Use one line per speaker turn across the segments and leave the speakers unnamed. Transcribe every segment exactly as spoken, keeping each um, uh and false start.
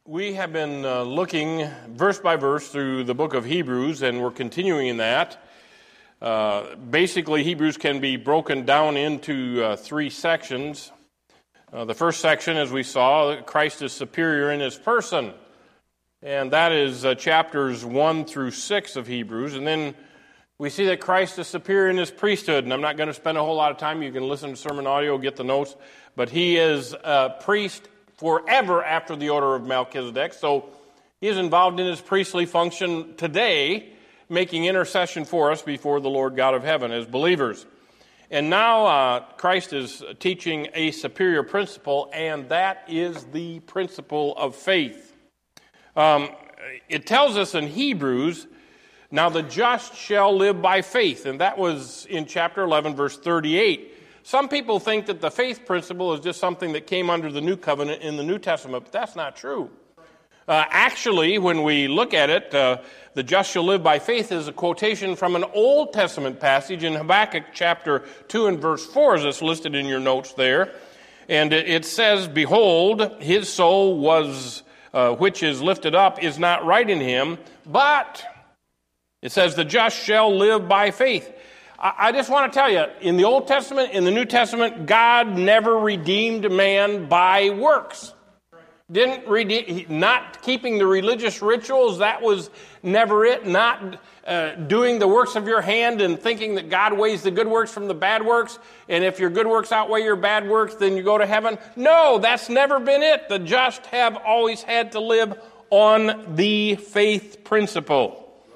We have been uh, looking verse by verse through the book of Hebrews, and we're continuing in that. Uh, basically, Hebrews can be broken down into uh, three sections. Uh, the first section, as we saw, Christ is superior in his person, and that is uh, chapters one through six of Hebrews. And then we see that Christ is superior in his priesthood, and I'm not going to spend a whole lot of time. You can listen to sermon audio, get the notes, but he is a priest forever after the order of Melchizedek. So he is involved in his priestly function today, making intercession for us before the Lord God of heaven as believers. And now uh, Christ is teaching a superior principle, and that is the principle of faith. Um, it tells us in Hebrews, now the just shall live by faith, and that was in chapter eleven, verse thirty-eight. Some people think that the faith principle is just something that came under the New Covenant in the New Testament, but that's not true. Uh, actually, when we look at it, uh, the just shall live by faith is a quotation from an Old Testament passage in Habakkuk chapter two and verse four, as it's listed in your notes there. And it says, "Behold, his soul was, uh, which is lifted up, is not right in him, but," it says, "the just shall live by faith." I just want to tell you, in the Old Testament, in the New Testament, God never redeemed man by works. Didn't redeem, not keeping the religious rituals, that was never it. Not uh, doing the works of your hand and thinking that God weighs the good works from the bad works, and if your good works outweigh your bad works, then you go to heaven. No, that's never been it. The just have always had to live on the faith principle.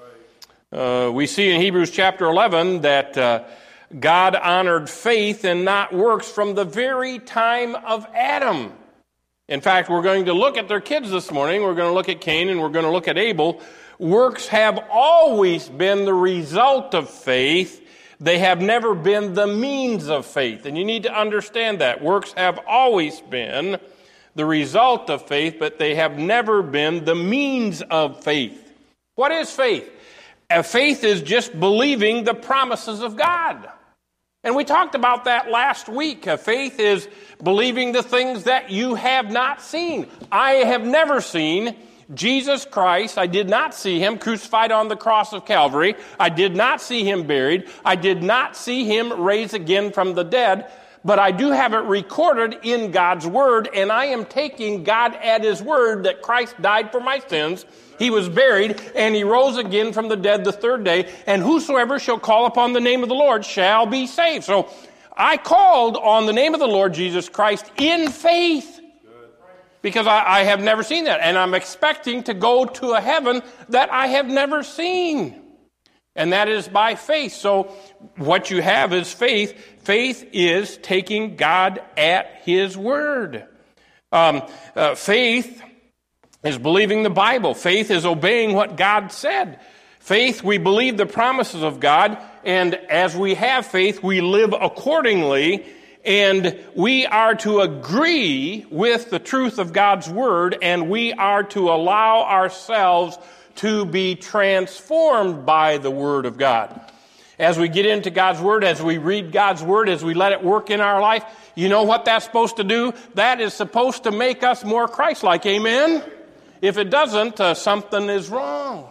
Uh, we see in Hebrews chapter eleven that uh, God honored faith and not works from the very time of Adam. In fact, we're going to look at their kids this morning. We're going to look at Cain and we're going to look at Abel. Works have always been the result of faith. They have never been the means of faith. And you need to understand that. Works have always been the result of faith, but they have never been the means of faith. What is faith? A faith is just believing the promises of God. And we talked about that last week. A faith is believing the things that you have not seen. I have never seen Jesus Christ. I did not see him crucified on the cross of Calvary. I did not see him buried. I did not see him raised again from the dead. But I do have it recorded in God's Word, and I am taking God at his word that Christ died for my sins. He was buried, and he rose again from the dead the third day, and whosoever shall call upon the name of the Lord shall be saved. So I called on the name of the Lord Jesus Christ in faith, because I, I have never seen that, and I'm expecting to go to a heaven that I have never seen. And that is by faith. So what you have is faith. Faith is taking God at his word. Um, uh, faith is believing the Bible. Faith is obeying what God said. Faith, we believe the promises of God, and as we have faith, we live accordingly, and we are to agree with the truth of God's word, and we are to allow ourselves to be transformed by the Word of God. As we get into God's Word, as we read God's Word, as we let it work in our life, you know what that's supposed to do? That is supposed to make us more Christ-like. Amen? If it doesn't, uh, something is wrong.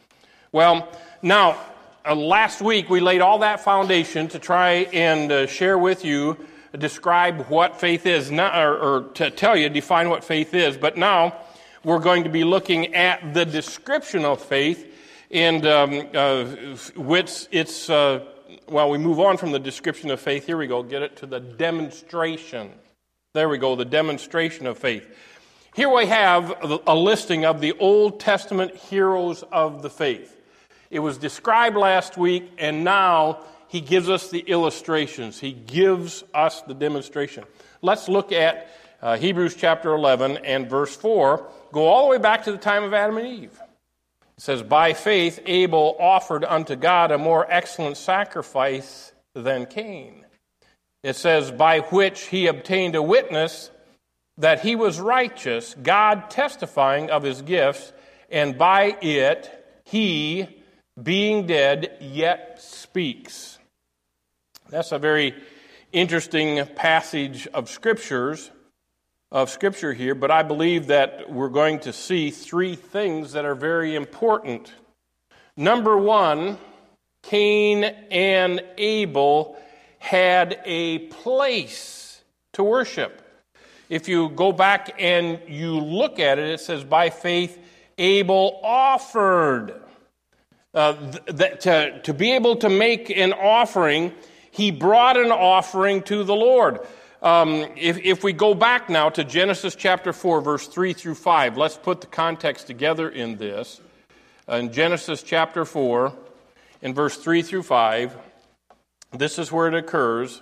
Well, now, uh, last week we laid all that foundation to try and uh, share with you, describe what faith is, not, or, or to tell you, define what faith is. But now, we're going to be looking at the description of faith, and um, uh, which it's, uh, well, we move on from the description of faith. Here we go, get it to the demonstration. There we go, the demonstration of faith. Here we have a listing of the Old Testament heroes of the faith. It was described last week, and now he gives us the illustrations. He gives us the demonstration. Let's look at uh, Hebrews chapter eleven and verse four. Go all the way back to the time of Adam and Eve. It says, "By faith Abel offered unto God a more excellent sacrifice than Cain." It says, "By which he obtained a witness that he was righteous, God testifying of his gifts, and by it he, being dead, yet speaks." That's a very interesting passage of Scriptures. of Scripture here, but I believe that we're going to see three things that are very important. Number one, Cain and Abel had a place to worship. If you go back and you look at it, it says, by faith, Abel offered. Uh, th- to, to be able to make an offering, he brought an offering to the Lord. Um, if, if we go back now to Genesis chapter four, verse three through five, let's put the context together in this. In Genesis chapter four, in verse three through five, this is where it occurs.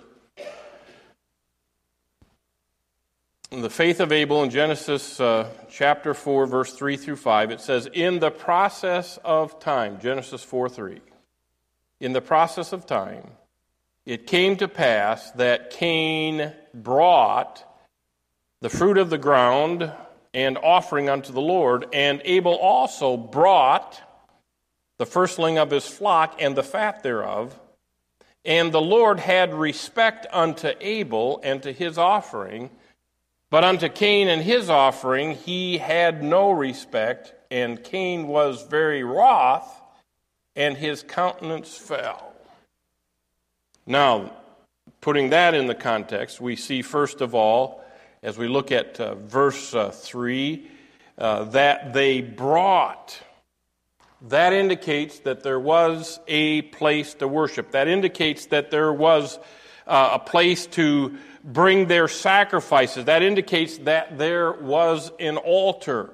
In the faith of Abel in Genesis uh, chapter four, verse three through five, it says, in the process of time, Genesis four three, in the process of time, it came to pass that Cain brought the fruit of the ground and offering unto the Lord, and Abel also brought the firstling of his flock and the fat thereof. And the Lord had respect unto Abel and to his offering, but unto Cain and his offering he had no respect, and Cain was very wroth, and his countenance fell. Now, putting that in the context, we see first of all, as we look at uh, verse uh, three, uh, that they brought. That indicates that there was a place to worship. That indicates that there was uh, a place to bring their sacrifices. That indicates that there was an altar.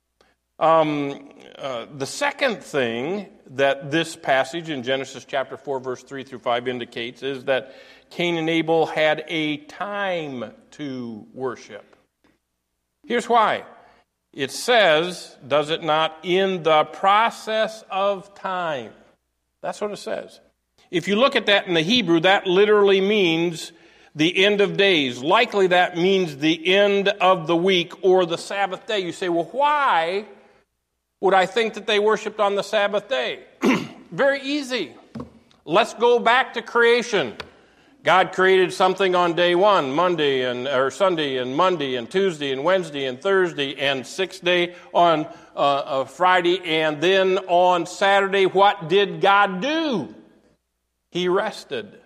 Um, uh, the second thing that this passage in Genesis chapter four, verse three through five indicates is that Cain and Abel had a time to worship. Here's why. It says, does it not, in the process of time. That's what it says. If you look at that in the Hebrew, that literally means the end of days. Likely that means the end of the week or the Sabbath day. You say, well, why would I think that they worshiped on the Sabbath day? Very easy. Let's go back to creation. God created something on day one, Monday and or Sunday and Monday and Tuesday and Wednesday and Thursday and sixth day on uh, uh, Friday, and then on Saturday, what did God do? He rested.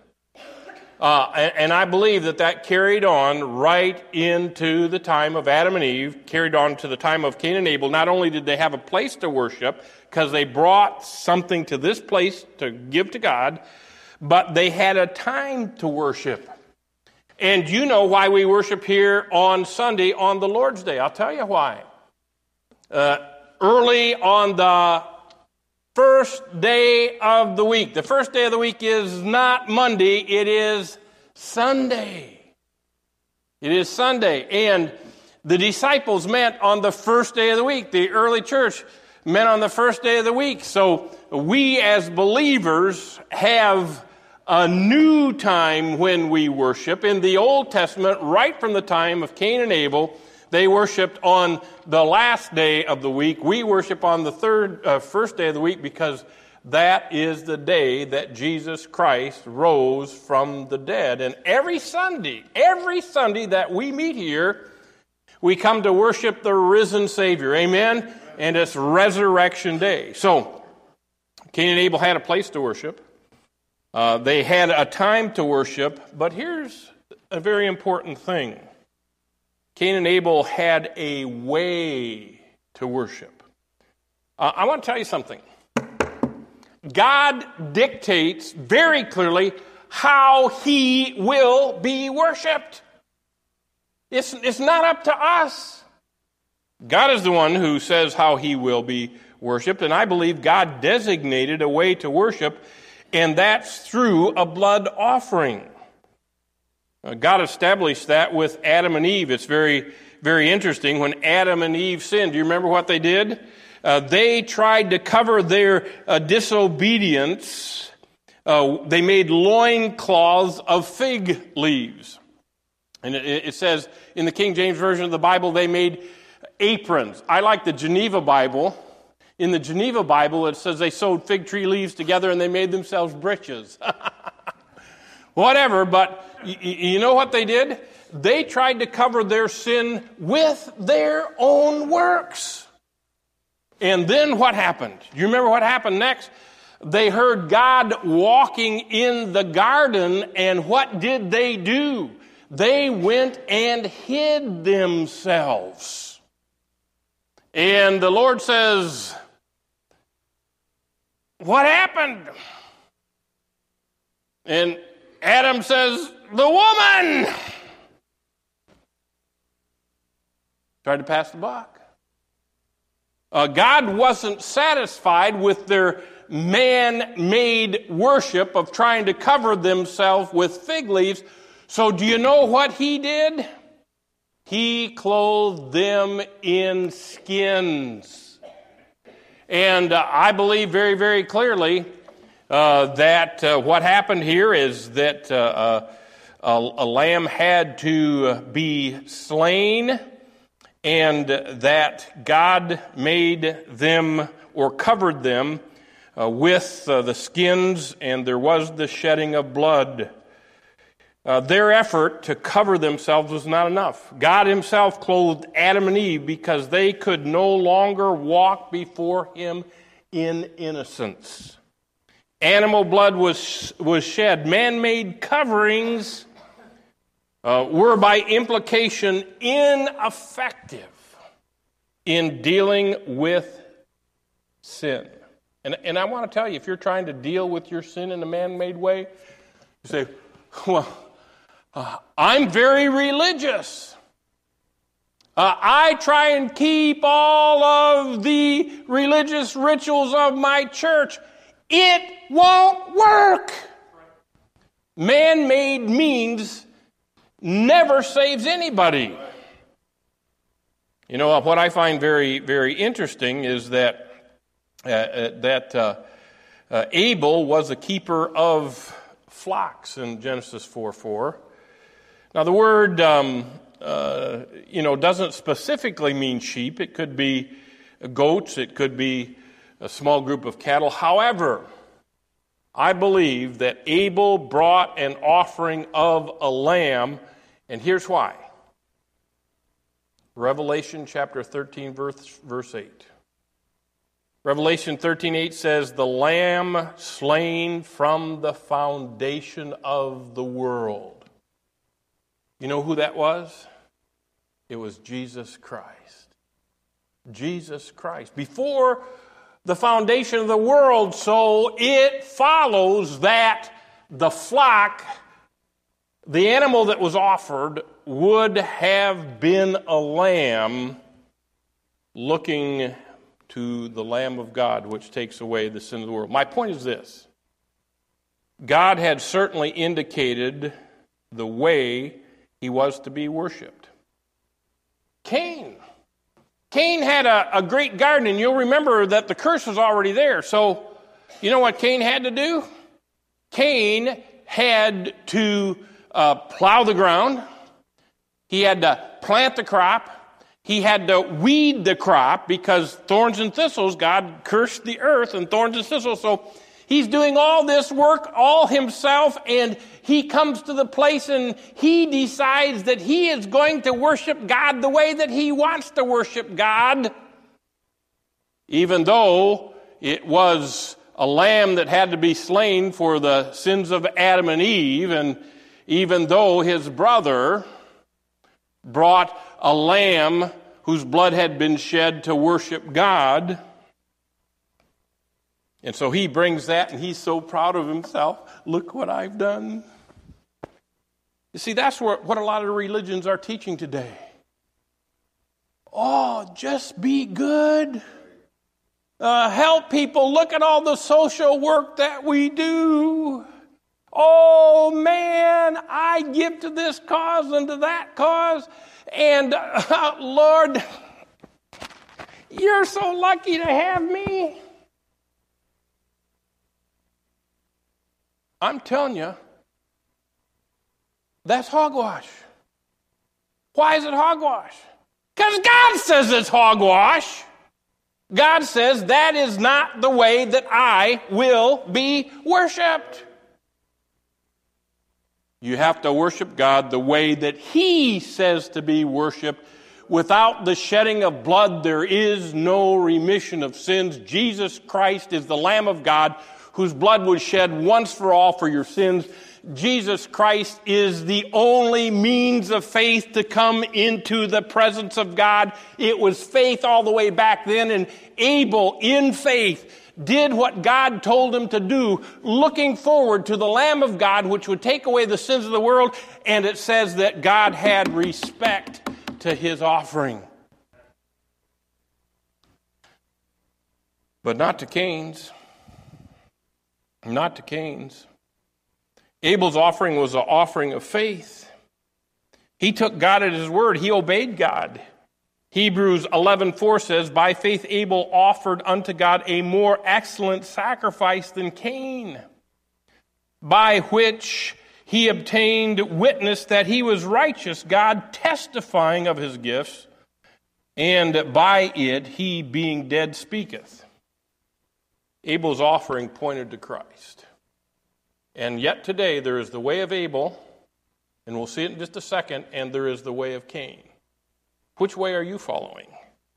Uh, and, and I believe that that carried on right into the time of Adam and Eve, carried on to the time of Cain and Abel. Not only did they have a place to worship, because they brought something to this place to give to God, but they had a time to worship. And you know why we worship here on Sunday on the Lord's Day. I'll tell you why. Uh, early on the first day of the week. The first day of the week is not Monday, it is Sunday. It is Sunday. And the disciples met on the first day of the week. The early church met on the first day of the week. So we as believers have a new time when we worship. In the Old Testament, right from the time of Cain and Abel, they worshiped on the last day of the week. We worship on the third, uh, first day of the week, because that is the day that Jesus Christ rose from the dead. And every Sunday, every Sunday that we meet here, we come to worship the risen Savior. Amen? And it's Resurrection Day. So, Cain and Abel had a place to worship. Uh, they had a time to worship. But here's a very important thing. Cain and Abel had a way to worship. Uh, I want to tell you something. God dictates very clearly how He will be worshiped. It's, it's not up to us. God is the one who says how He will be worshiped, and I believe God designated a way to worship, and that's through a blood offering. God established that with Adam and Eve. It's very, very interesting. When Adam and Eve sinned, do you remember what they did? Uh, they tried to cover their uh, disobedience. Uh, they made loincloths of fig leaves. And it, it says in the King James Version of the Bible, they made aprons. I like the Geneva Bible. In the Geneva Bible, it says they sewed fig tree leaves together and they made themselves breeches. Whatever, but Y- you know what they did? They tried to cover their sin with their own works. And then what happened? Do you remember what happened next? They heard God walking in the garden, and what did they do? They went and hid themselves. And the Lord says, what happened? And Adam says, the woman tried to pass the buck. Uh, God wasn't satisfied with their man-made worship of trying to cover themselves with fig leaves. So do you know what he did? He clothed them in skins. And uh, I believe very, very clearly uh, that uh, what happened here is that uh, uh, a, a lamb had to be slain, and that God made them or covered them uh, with uh, the skins, and there was the shedding of blood. Uh, their effort to cover themselves was not enough. God himself clothed Adam and Eve because they could no longer walk before him in innocence. Animal blood was, was shed. Man-made coverings uh, were by implication ineffective in dealing with sin. And, and I want to tell you, if you're trying to deal with your sin in a man-made way, you say, well, uh, I'm very religious. Uh, I try and keep all of the religious rituals of my church. It won't work. Man-made means never saves anybody. You know, what I find very, very interesting is that uh, that uh, uh, Abel was a keeper of flocks in Genesis four four. Now, the word, um, uh, you know, doesn't specifically mean sheep. It could be goats. It could be a small group of cattle. However, I believe that Abel brought an offering of a lamb, and here's why. Revelation chapter thirteen, verse, verse eight. Revelation thirteen eight says, the lamb slain from the foundation of the world. You know who that was? It was Jesus Christ. Jesus Christ. Before the foundation of the world, so it follows that the flock, the animal that was offered, would have been a lamb looking to the Lamb of God, which takes away the sin of the world. My point is this. God had certainly indicated the way he was to be worshipped. Cain. Cain had a, a great garden, and you'll remember that the curse was already there. So, you know what Cain had to do? Cain had to uh, plow the ground. He had to plant the crop. He had to weed the crop because thorns and thistles, God cursed the earth and thorns and thistles. So he's doing all this work all himself, and he comes to the place and he decides that he is going to worship God the way that he wants to worship God, even though it was a lamb that had to be slain for the sins of Adam and Eve, and even though his brother brought a lamb whose blood had been shed to worship God. And so he brings that, and he's so proud of himself. Look what I've done. You see, that's what, what a lot of religions are teaching today. Oh, just be good. Uh, help people. Look at all the social work that we do. Oh, man, I give to this cause and to that cause. And, uh, Lord, you're so lucky to have me. I'm telling you, that's hogwash. Why is it hogwash? Because God says it's hogwash. God says that is not the way that I will be worshipped. You have to worship God the way that He says to be worshiped. Without the shedding of blood, there is no remission of sins. Jesus Christ is the Lamb of God whose blood was shed once for all for your sins. Jesus Christ is the only means of faith to come into the presence of God. It was faith all the way back then, and Abel, in faith, did what God told him to do, looking forward to the Lamb of God, which would take away the sins of the world, and it says that God had respect to his offering. But not to Cain's. Not to Cain's. Abel's offering was an offering of faith. He took God at his word. He obeyed God. Hebrews eleven four says, by faith Abel offered unto God a more excellent sacrifice than Cain, by which he obtained witness that he was righteous, God testifying of his gifts, and by it he being dead speaketh. Abel's offering pointed to Christ. And yet today there is the way of Abel, and we'll see it in just a second, and there is the way of Cain. Which way are you following?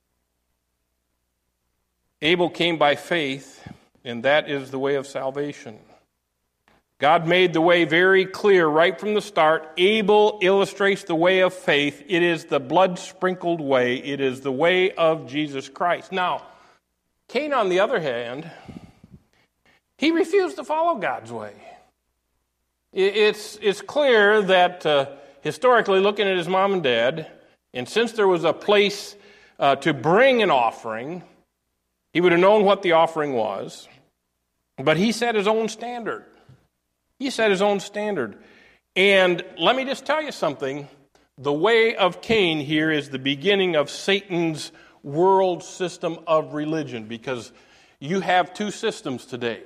Abel came by faith, and that is the way of salvation. God made the way very clear right from the start. Abel illustrates the way of faith. It is the blood-sprinkled way. It is the way of Jesus Christ. Now, Cain, on the other hand, he refused to follow God's way. It's, it's clear that uh, historically, looking at his mom and dad, and since there was a place uh, to bring an offering, he would have known what the offering was, but he set his own standard. He set his own standard. And let me just tell you something. The way of Cain here is the beginning of Satan's world system of religion, because you have two systems today.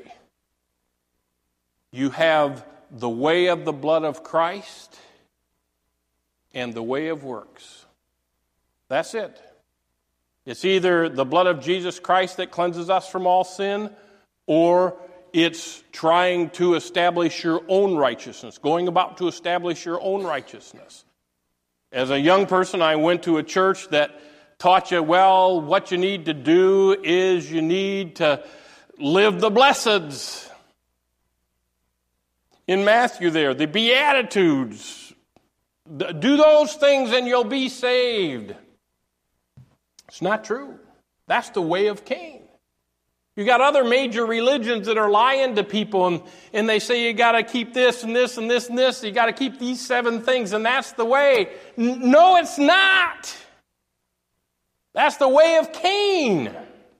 You have the way of the blood of Christ and the way of works. That's it. It's either the blood of Jesus Christ that cleanses us from all sin, or it's trying to establish your own righteousness, going about to establish your own righteousness. As a young person, I went to a church that taught you, well, what you need to do is you need to live the blesseds. In Matthew there, the Beatitudes. Do those things and you'll be saved. It's not true. That's the way of Cain. You got other major religions that are lying to people, and, and they say you got to keep this and this and this and this. You got to keep these seven things, and that's the way. N- no, it's not. That's the way of Cain.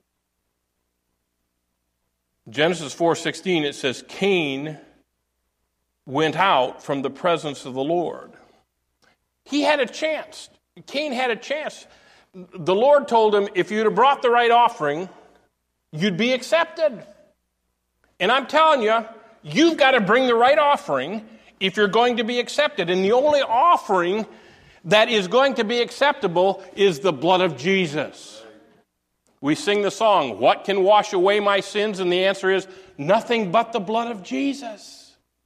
Genesis four sixteen, it says, Cain went out from the presence of the Lord. He had a chance. Cain had a chance. The Lord told him, if you'd have brought the right offering, you'd be accepted. And I'm telling you, you've got to bring the right offering if you're going to be accepted. And the only offering that is going to be acceptable is the blood of Jesus. We sing the song, what can wash away my sins? And the answer is, nothing but the blood of Jesus.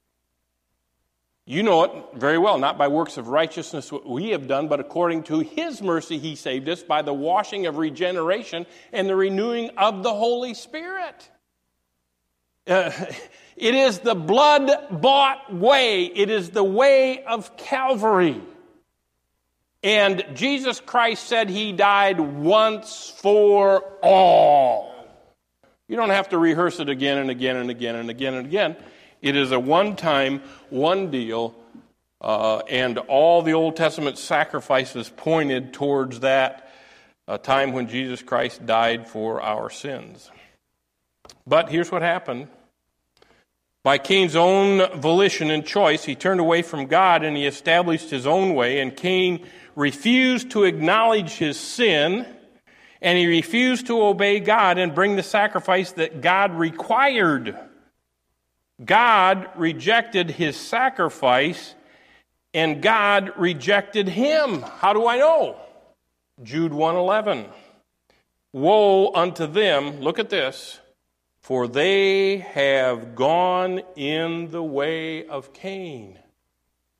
You know it very well, not by works of righteousness what we have done, but according to His mercy He saved us by the washing of regeneration and the renewing of the Holy Spirit. Uh, it is the blood-bought way. It is the way of Calvary. And Jesus Christ said He died once for all. You don't have to rehearse it again and again and again and again and again. It is a one-time, one deal, uh, and all the Old Testament sacrifices pointed towards that uh, time when Jesus Christ died for our sins. But here's what happened. By Cain's own volition and choice, he turned away from God and he established his own way, and Cain refused to acknowledge his sin, and he refused to obey God and bring the sacrifice that God required. God rejected his sacrifice, and God rejected him. How do I know? Jude one eleven. Woe unto them, look at this, for they have gone in the way of Cain.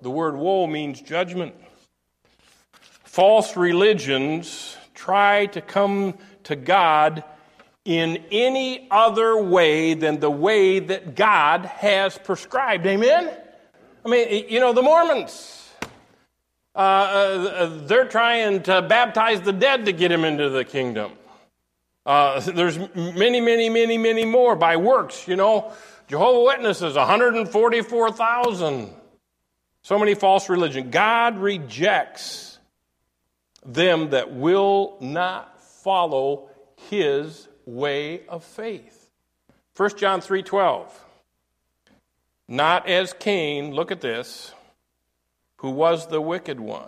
The word woe means judgment. False religions try to come to God in any other way than the way that God has prescribed. Amen? I mean, you know, the Mormons, uh, uh, they're trying to baptize the dead to get him into the kingdom. Uh, there's many, many, many, many more by works, you know. Jehovah's Witnesses, one hundred forty-four thousand. So many false religions. God rejects them that will not follow his way of faith. First John three twelve. Not as Cain, look at this, who was the wicked one,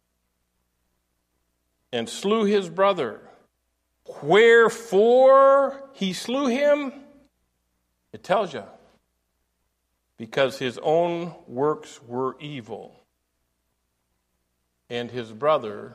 and slew his brother. Wherefore he slew him? It tells you. Because his own works were evil, and his brother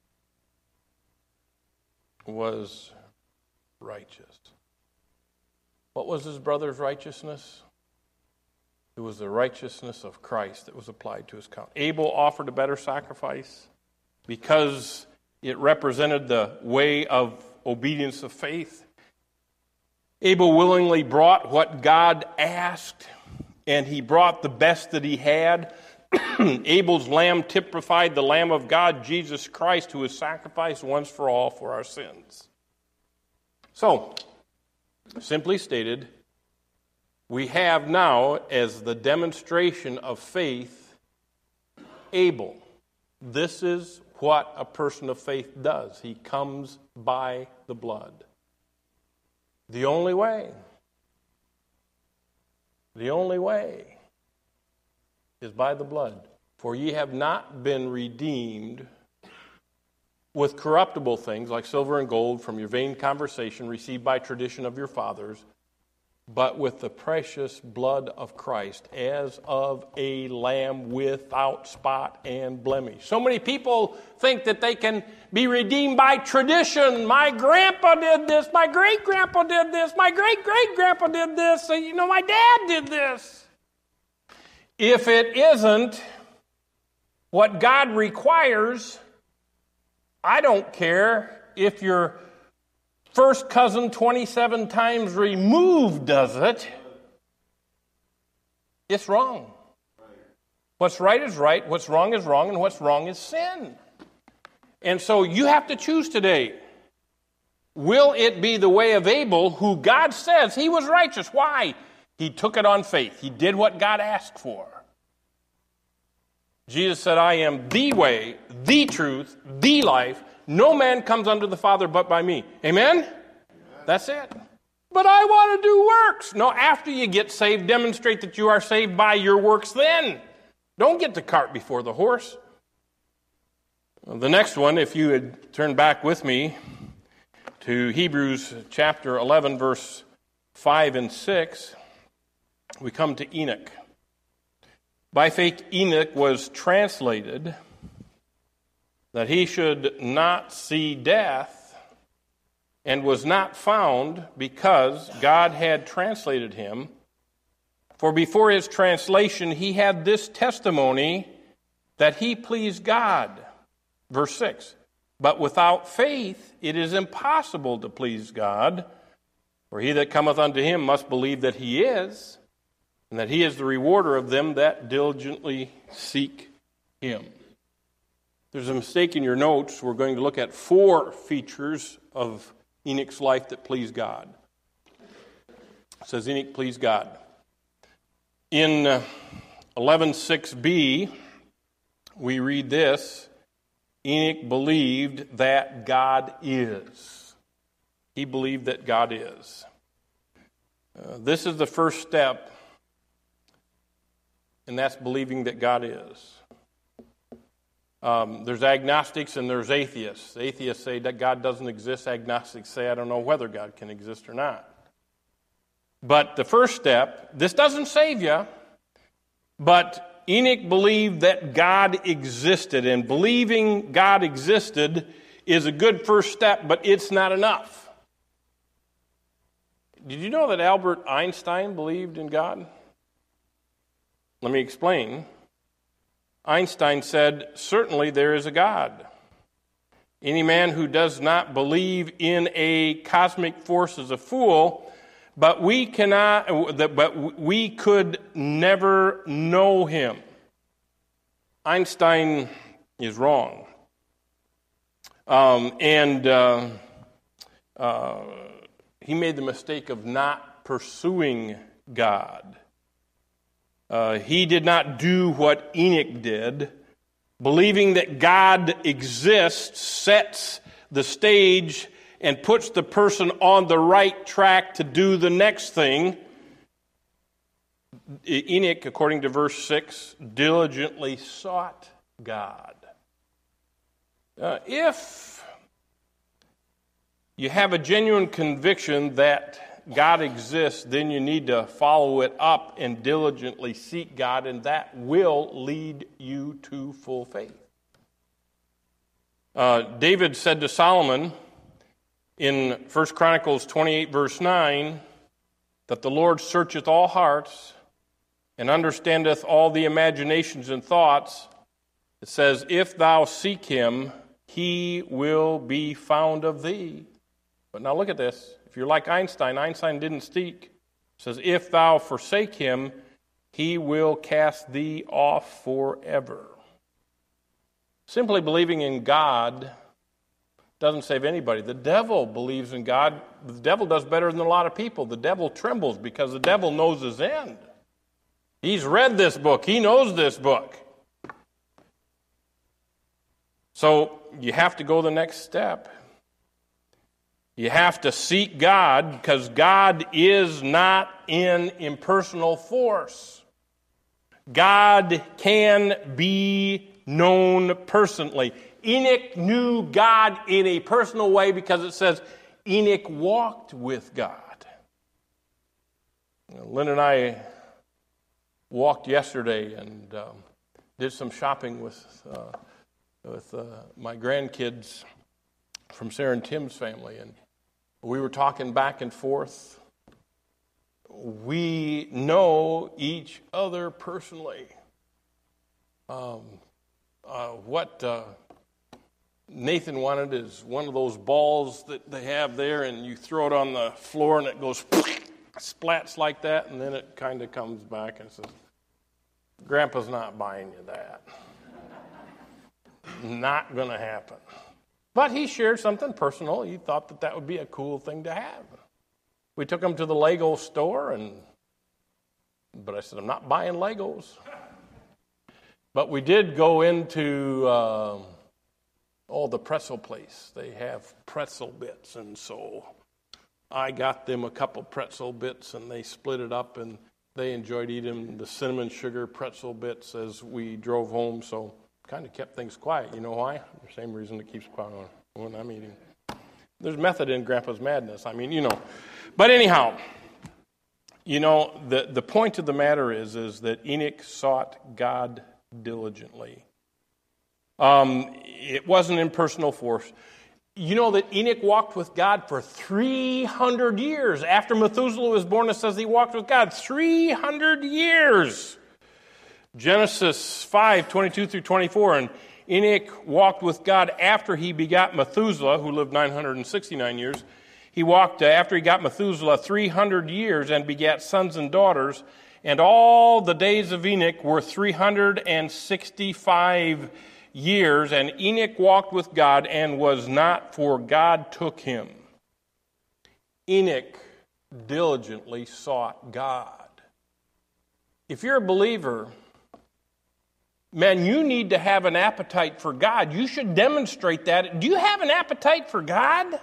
was righteous. What was his brother's righteousness? It was the righteousness of Christ that was applied to his account. Abel offered a better sacrifice because it represented the way of obedience of faith. Abel willingly brought what God asked, and he brought the best that he had. Abel's lamb typified the Lamb of God, Jesus Christ, who was sacrificed once for all for our sins. So, simply stated, we have now, as the demonstration of faith, Abel. This is what a person of faith does. He comes by the blood. The only way, the only way is by the blood. For ye have not been redeemed with corruptible things like silver and gold from your vain conversation received by tradition of your fathers, but with the precious blood of Christ, as of a lamb without spot and blemish. So many people think that they can be redeemed by tradition. My grandpa did this, my great-grandpa did this, my great-great-grandpa did this, so, you know, my dad did this. If it isn't what God requires, I don't care if your first cousin twenty-seven times removed does it. It's wrong. What's right is right, what's wrong is wrong, and what's wrong is sin. And so you have to choose today. Will it be the way of Abel, who God says he was righteous? Why? He took it on faith. He did what God asked for. Jesus said, I am the way, the truth, the life. No man comes unto the Father but by me. Amen? Amen? That's it. But I want to do works. No, after you get saved, demonstrate that you are saved by your works then. Don't get the cart before the horse. The next one, if you had turned back with me to Hebrews chapter eleven, verse five and six, we come to Enoch. By faith, Enoch was translated that he should not see death, and was not found because God had translated him. For before his translation, he had this testimony that he pleased God. Verse six, but without faith it is impossible to please God, for he that cometh unto him must believe that he is, and that he is the rewarder of them that diligently seek him. There's a mistake in your notes. We're going to look at four features of Enoch's life that pleased God. It says Enoch pleased God. In eleven six b, we read this: Enoch believed that God is. He believed that God is. Uh, this is the first step, and that's believing that God is. Um, there's agnostics and there's atheists. Atheists say that God doesn't exist. Agnostics say, I don't know whether God can exist or not. But the first step, this doesn't save you, but Enoch believed that God existed, and believing God existed is a good first step, but it's not enough. Did you know that Albert Einstein believed in God? Let me explain. Einstein said, "Certainly there is a God. Any man who does not believe in a cosmic force is a fool, but we cannot, but we could never know him." Einstein is wrong. Um, and uh, uh, he made the mistake of not pursuing God. Uh, he did not do what Enoch did. Believing that God exists sets the stage and puts the person on the right track to do the next thing. Enoch, according to verse six, diligently sought God. Uh, if you have a genuine conviction that God exists, then you need to follow it up and diligently seek God, and that will lead you to full faith. Uh, David said to Solomon in First Chronicles twenty-eight, verse nine, that the Lord searcheth all hearts and understandeth all the imaginations and thoughts. It says, "If thou seek him, he will be found of thee." But now look at this. If you're like Einstein, Einstein didn't seek. It says, "If thou forsake him, he will cast thee off forever." Simply believing in God doesn't save anybody. The devil believes in God. The devil does better than a lot of people. The devil trembles because the devil knows his end. He's read this book. He knows this book. So you have to go the next step. You have to seek God, because God is not an impersonal force. God can be known personally. Enoch knew God in a personal way because it says Enoch walked with God. Lynn and I walked yesterday and um, did some shopping with uh, with uh, my grandkids from Sarah and Tim's family, and we were talking back and forth. We know each other personally. Um, uh, what uh, Nathan wanted is one of those balls that they have there, and you throw it on the floor, and it goes splats like that, and then it kind of comes back and says, "Grandpa's not buying you that. Not going to happen." But he shared something personal. He thought that that would be a cool thing to have. We took him to the Lego store, and but I said, "I'm not buying Legos." But we did go into uh, oh the pretzel place. They have pretzel bits, and so I got them a couple pretzel bits, and they split it up, and they enjoyed eating the cinnamon sugar pretzel bits as we drove home. So kind of kept things quiet. You know why? The same reason it keeps quiet on when I'm eating. There's method in Grandpa's madness. I mean, you know. But anyhow, you know, the, the point of the matter is, is that Enoch sought God diligently. Um, it wasn't impersonal force. You know that Enoch walked with God for three hundred years. After Methuselah was born, it says he walked with God three hundred years. Genesis five, twenty-two through twenty-four, and Enoch walked with God after he begot Methuselah, who lived nine hundred sixty-nine years. He walked, uh, after he got Methuselah, three hundred years and begat sons and daughters, and all the days of Enoch were three hundred sixty-five years, and Enoch walked with God and was not, for God took him. Enoch diligently sought God. If you're a believer, man, you need to have an appetite for God. You should demonstrate that. Do you have an appetite for God?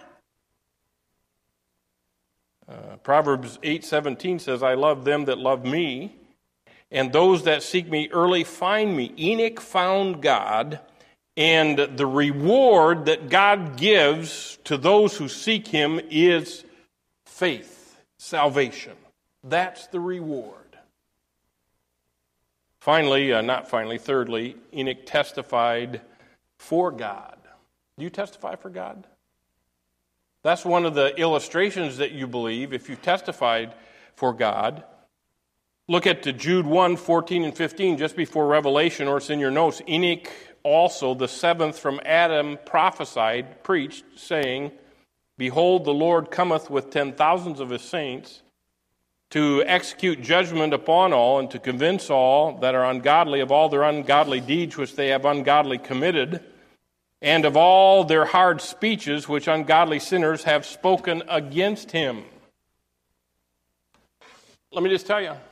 Uh, Proverbs eight seventeen says, "I love them that love me, and those that seek me early find me." Enoch found God, and the reward that God gives to those who seek him is faith, salvation. That's the reward. Finally, uh, not finally, thirdly, Enoch testified for God. Do you testify for God? That's one of the illustrations that you believe if you testified for God. Look at the Jude one, fourteen and fifteen, just before Revelation, or it's in your notes. Enoch also, the seventh from Adam, prophesied, preached, saying, Behold, the Lord cometh with ten thousands of his saints, to execute judgment upon all, and to convince all that are ungodly of all their ungodly deeds which they have ungodly committed, and of all their hard speeches which ungodly sinners have spoken against him. Let me just tell you,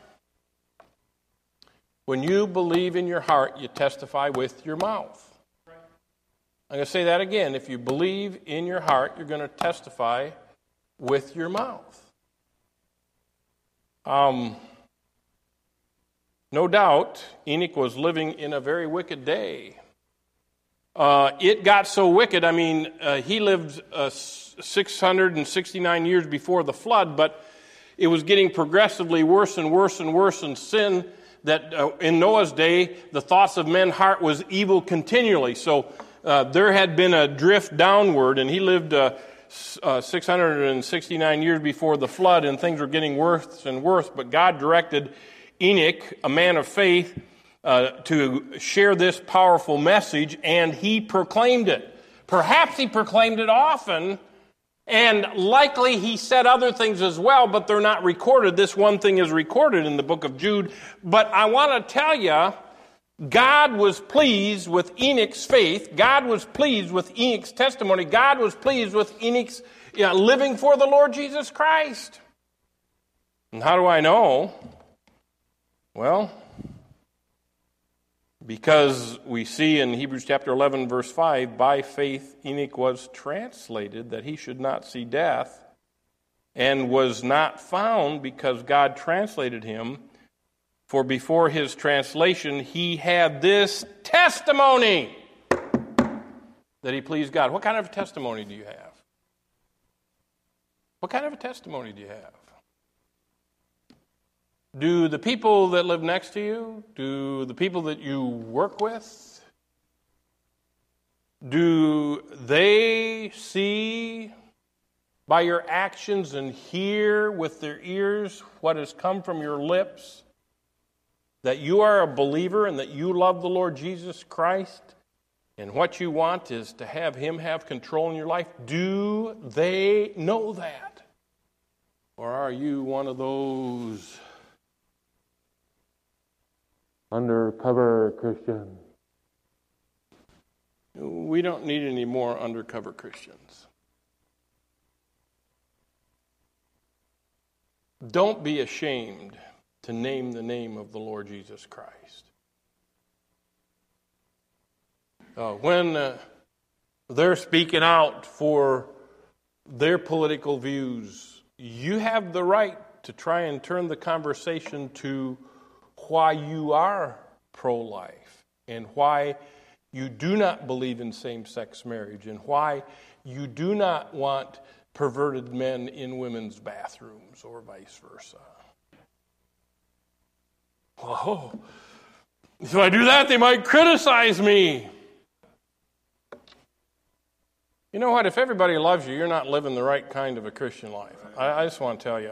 when you believe in your heart, you testify with your mouth. I'm going to say that again. If you believe in your heart, you're going to testify with your mouth. Um, no doubt, Enoch was living in a very wicked day. Uh, it got so wicked, I mean, uh, he lived uh, six hundred sixty-nine years before the flood, but it was getting progressively worse and worse and worse in sin, that uh, in Noah's day, the thoughts of men's heart was evil continually. So uh, there had been a drift downward, and he lived uh, uh, six hundred sixty-nine years before the flood, and things were getting worse and worse. But God directed Enoch, a man of faith, uh, to share this powerful message, and he proclaimed it. Perhaps he proclaimed it often, and likely he said other things as well, but they're not recorded. This one thing is recorded in the book of Jude. But I want to tell you, God was pleased with Enoch's faith. God was pleased with Enoch's testimony. God was pleased with Enoch's you know, living for the Lord Jesus Christ. And how do I know? Well, because we see in Hebrews chapter eleven, verse five, by faith Enoch was translated that he should not see death, and was not found because God translated him. For before his translation he had this testimony that he pleased God. What kind of a testimony do you have? What kind of a testimony do you have? Do the people that live next to you, do the people that you work with, do they see by your actions and hear with their ears what has come from your lips, that you are a believer and that you love the Lord Jesus Christ, and what you want is to have him have control in your life? Do they know that? Or are you one of those undercover Christians? We don't need any more undercover Christians. Don't be ashamed to name the name of the Lord Jesus Christ. Uh, when uh, they're speaking out for their political views, you have the right to try and turn the conversation to why you are pro-life, and why you do not believe in same-sex marriage, and why you do not want perverted men in women's bathrooms, or vice versa. Oh, if I do that, they might criticize me. You know what? If everybody loves you, you're not living the right kind of a Christian life. I, I just want to tell you.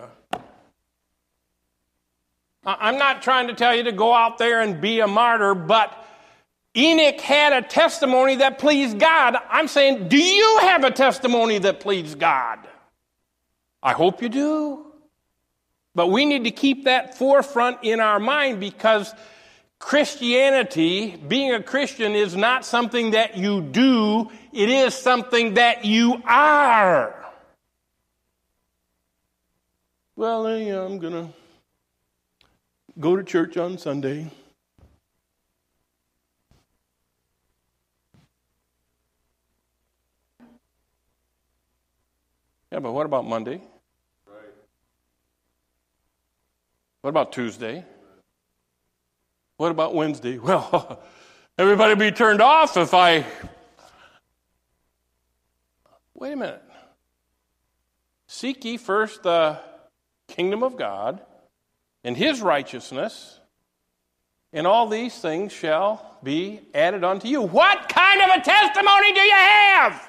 I'm not trying to tell you to go out there and be a martyr, but Enoch had a testimony that pleased God. I'm saying, do you have a testimony that pleased God? I hope you do. But we need to keep that forefront in our mind, because Christianity, being a Christian, is not something that you do. It is something that you are. Well, yeah, I'm going to go to church on Sunday. Yeah, but what about Monday? Right. What about Tuesday? What about Wednesday? Well, everybody be turned off if I... Wait a minute. Seek ye first the kingdom of God and his righteousness, and all these things shall be added unto you. What kind of a testimony do you have?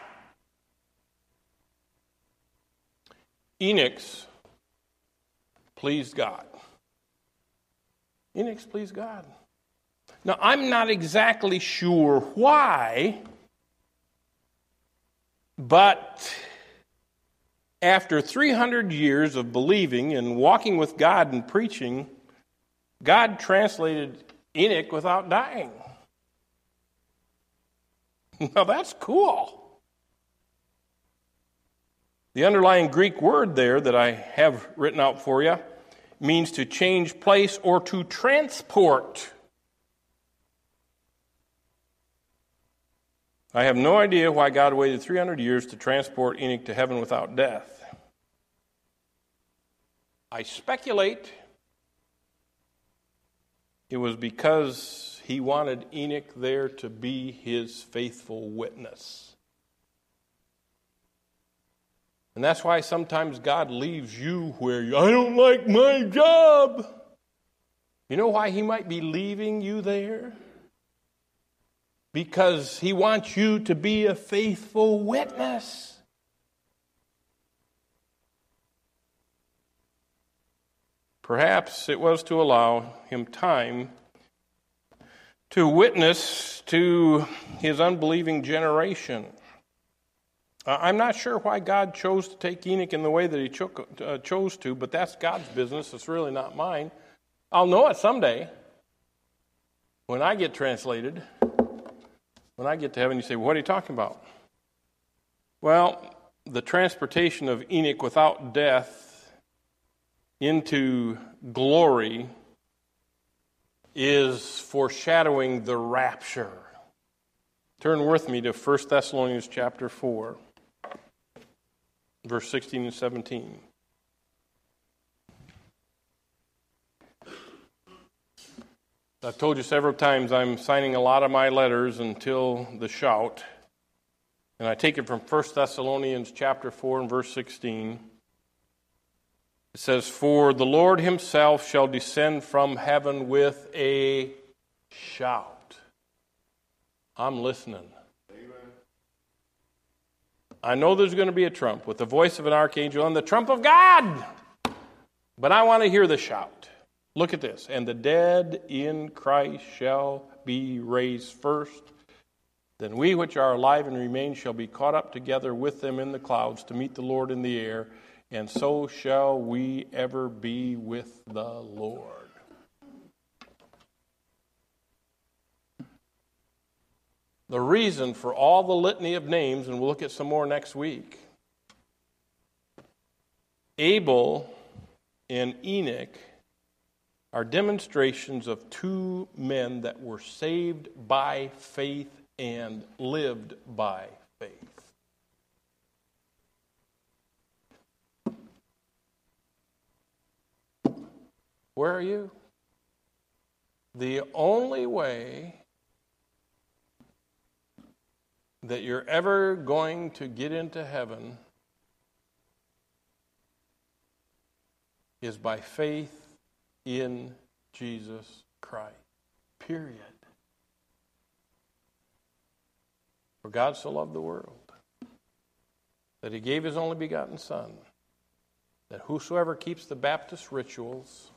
Enoch's pleased God. Enoch's pleased God. Now, I'm not exactly sure why, but after three hundred years of believing and walking with God and preaching, God translated Enoch without dying. Now, that's cool. The underlying Greek word there that I have written out for you means to change place or to transport. I have no idea why God waited three hundred years to transport Enoch to heaven without death. I speculate it was because he wanted Enoch there to be his faithful witness. And that's why sometimes God leaves you where you, I don't like my job. You know why he might be leaving you there? Because he wants you to be a faithful witness. Perhaps it was to allow him time to witness to his unbelieving generation. I'm not sure why God chose to take Enoch in the way that he cho- uh, chose to, but that's God's business. It's really not mine. I'll know it someday. When I get translated, when I get to heaven, you say, what are you talking about? Well, the transportation of Enoch without death into glory is foreshadowing the rapture. Turn with me to First Thessalonians chapter four. Verse sixteen and seventeen. I've told you several times I'm signing a lot of my letters until the shout. And I take it from First Thessalonians chapter four and verse sixteen. It says, for the Lord himself shall descend from heaven with a shout. I'm listening. I know there's going to be a trump with the voice of an archangel and the trump of God. But I want to hear the shout. Look at this. And the dead in Christ shall be raised first. Then we which are alive and remain shall be caught up together with them in the clouds to meet the Lord in the air. And so shall we ever be with the Lord. The reason for all the litany of names, and we'll look at some more next week, Abel and Enoch are demonstrations of two men that were saved by faith and lived by faith. Where are you? The only way that you're ever going to get into heaven is by faith in Jesus Christ. Period. For God so loved the world that he gave his only begotten Son, that whosoever keeps the Baptist rituals,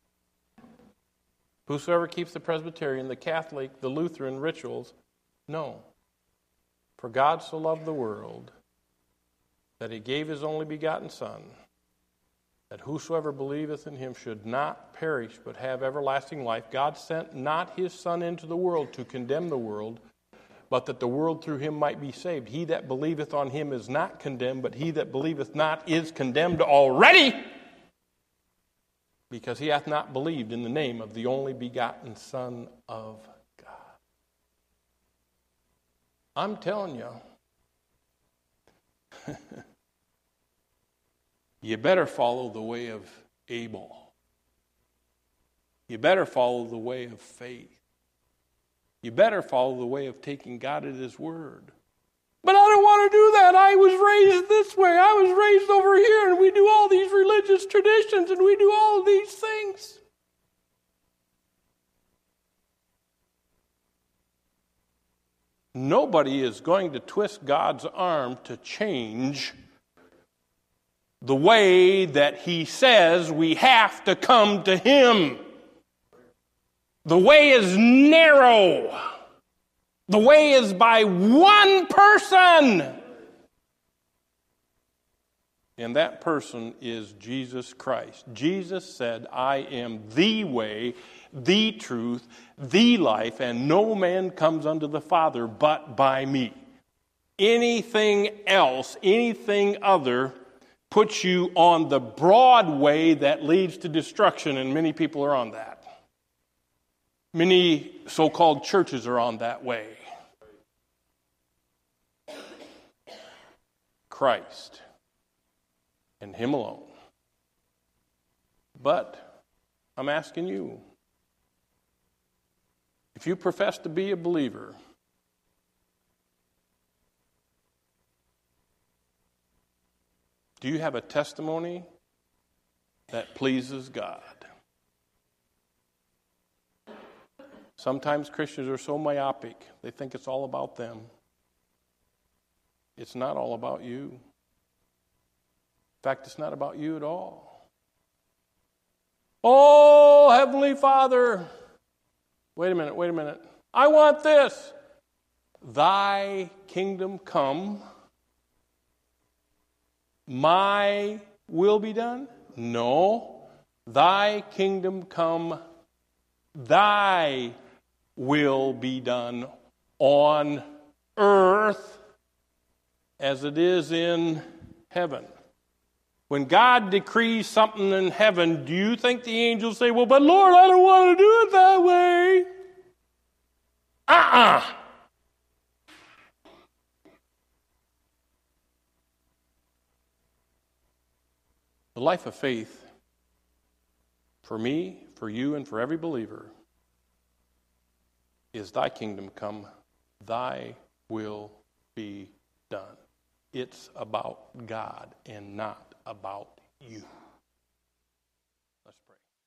whosoever keeps the Presbyterian, the Catholic, the Lutheran rituals, no. For God so loved the world that he gave his only begotten Son, that whosoever believeth in him should not perish but have everlasting life. God sent not his Son into the world to condemn the world, but that the world through him might be saved. He that believeth on him is not condemned, but he that believeth not is condemned already, because he hath not believed in the name of the only begotten Son of God. I'm telling you, you better follow the way of Abel. You better follow the way of faith. You better follow the way of taking God at his word. But I don't want to do that. I was raised this way. I was raised over here, and we do all these religious traditions, and we do all of these things. Nobody is going to twist God's arm to change the way that he says we have to come to him. The way is narrow. The way is by one person. And that person is Jesus Christ. Jesus said, I am the way, the truth, the life, and no man comes unto the Father but by me. Anything else, anything other, puts you on the broad way that leads to destruction, and many people are on that. Many so-called churches are on that way. Christ and Him alone. But I'm asking you, if you profess to be a believer, do you have a testimony that pleases God? Sometimes Christians are so myopic, they think it's all about them. It's not all about you. In fact, it's not about you at all. Oh, Heavenly Father, wait a minute, wait a minute. I want this. Thy kingdom come, my will be done? No. Thy kingdom come, thy will be done on earth as it is in heaven. When God decrees something in heaven, do you think the angels say, well, but Lord, I don't want to do it that way? Uh-uh. The life of faith, for me, for you, and for every believer, is thy kingdom come, thy will be done. It's about God and not about you.